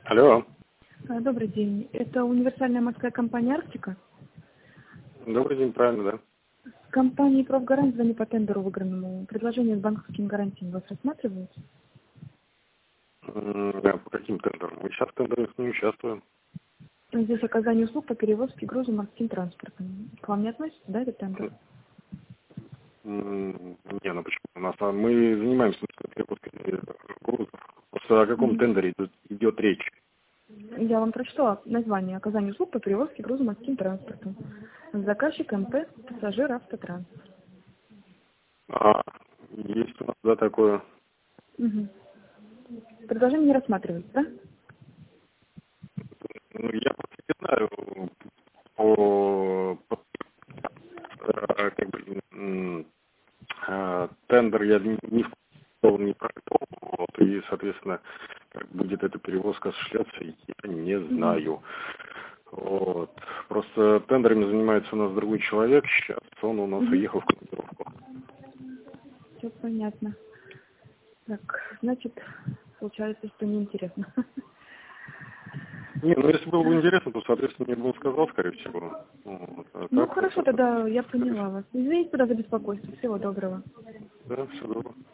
Алло. Добрый день. Это универсальная морская компания «Арктика». Добрый день, правильно, да? С компанией «Профгарант» звоню по тендеру выигранному. Предложение с банковским гарантией вас рассматриваете? Да, по каким тендерам? Мы сейчас в тендерах не участвуем. Здесь оказание услуг по перевозке груза морским транспортом. К вам не относится, да, этот тендер? Не, ну почему? Мы занимаемся перевозкой грузов. Просто о каком тендере идет речь? Я вам прочитала название оказание услуг по перевозке груза морским транспортом. Заказчик МП, пассажир Автотранс. Есть у нас, да, такое. Угу. Предложение не рассматривается, да? Я просто не знаю как бы, тендер я не практиковал, вот, и, соответственно, как будет эта перевозка осуществляться, я не знаю. Вот. Просто тендерами занимается у нас другой человек сейчас, он у нас уехал в командировку. Все понятно. Так, значит, получается, что неинтересно. Не, ну если было бы интересно, то, соответственно, мне бы он сказал, скорее всего. Вот. Ну, хорошо, тогда я поняла вас. Извините тогда за беспокойство. Всего доброго. Да, все добро.